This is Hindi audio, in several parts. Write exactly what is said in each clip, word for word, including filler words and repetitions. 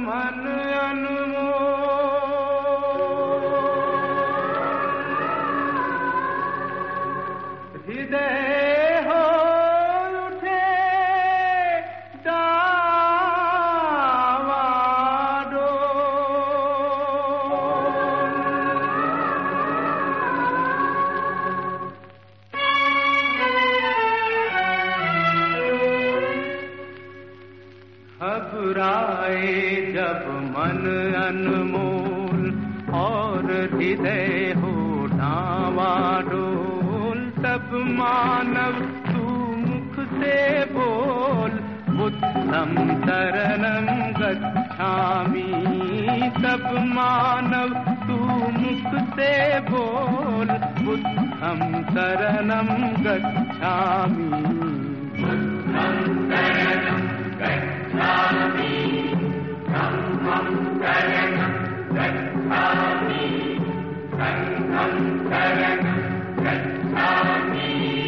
मन अनमोल हृदय हो उठे घबराए जब मन अनमोल और हृदय हो डावाडोल, तब मानव तू मुख से बोल बुद्धं शरणं गच्छामि। तब मानव तू मुख से बोल बुद्धं शरणं गच्छामि। बुद्धं शरणं गच्छामि, धम्मं शरणं गच्छामि, संघं शरणं गच्छामि।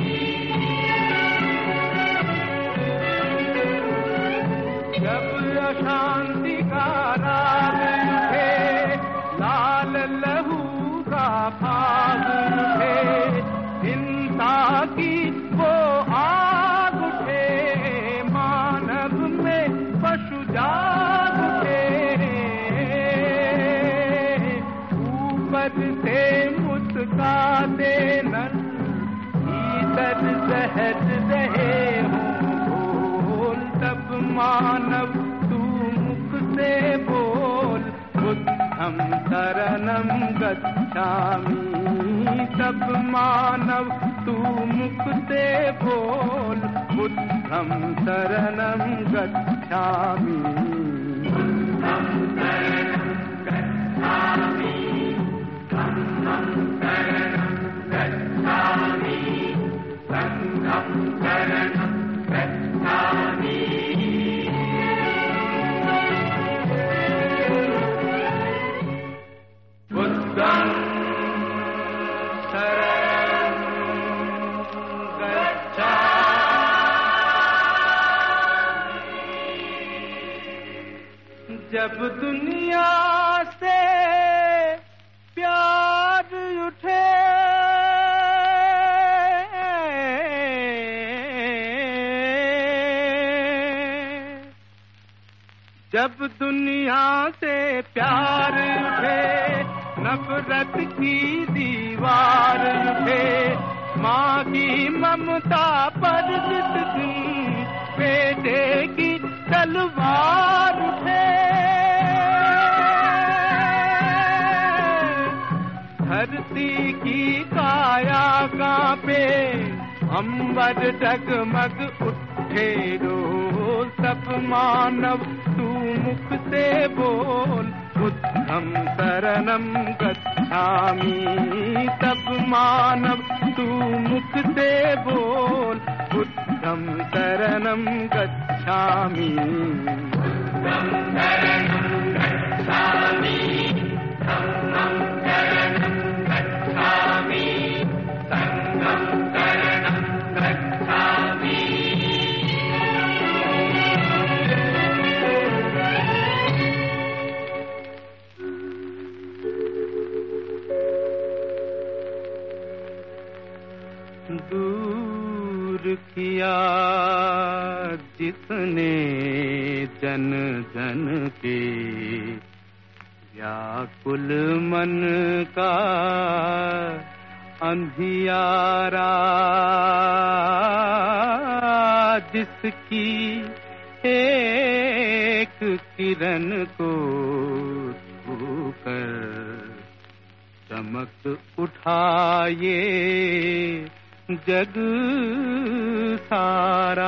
जब अशांति का राग उठे, लाल लहू का भाग उठे, हिंसा की वो आग उठे, मानव में पशु जाग उठे। ऊपर से मुस्काते नर, भीतर सहज रहे हों भोल। तब मानव तू मुख से बोल बुद्धं शरणं गच्छामि। तब मानव तू मुख से बोल बुद्धं शरणं गच्छामि। बुद्धं शरणं गच्छामि, धम्मं शरणं गच्छामि, संघं शरणं गच्छामि। बुद्धं शरणं गच्छामि। जब दुनिया से प्यार उठे, जब दुनिया से प्यार उठे, नफरत की दीवार उठे, माँ की ममता पर जिस दिन बेटे की तलवार उठे, धरती की काया कांपे, अंबर डगमग उठे रोज। सब मानव तू मुख से बोल बुद्धं शरणं गच्छामि। तब मानव तू मुख से बोल बुद्धं शरणं गच्छामि। बुद्धं शरणं गच्छामि, धम्मं शरणं गच्छामि, संघं शरणं गच्छामि। दूर किया जिसने जन जन के व्याकुल मन का अंधियारा, जिसकी एक किरण को छूकर चमक उठाए जग सारा।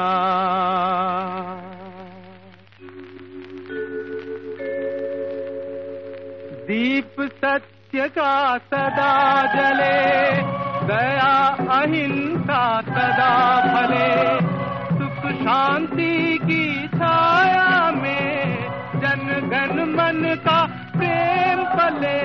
दीप सत्य का सदा जले, दया अहिंसा सदा फले, सुख शांति की छाया में जन गण मन का प्रेम पले।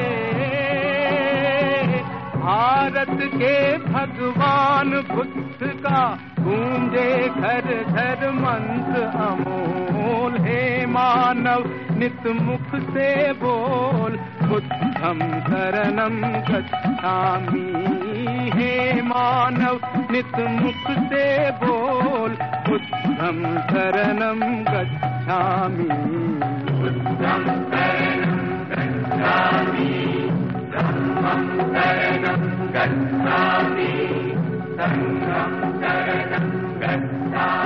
भारत के भगवान बुद्ध का गूंजे घर घर मंत्र अमोल। हे मानव नित मुख से बोल, बुद्धं शरणं गच्छामि। हे मानव नित मुख से बोल, बुद्धं शरणं गच्छामि। बुद्धं शरणं गच्छामि, धम्मं शरणं गच्छामि, संघं शरणं गच्छामि।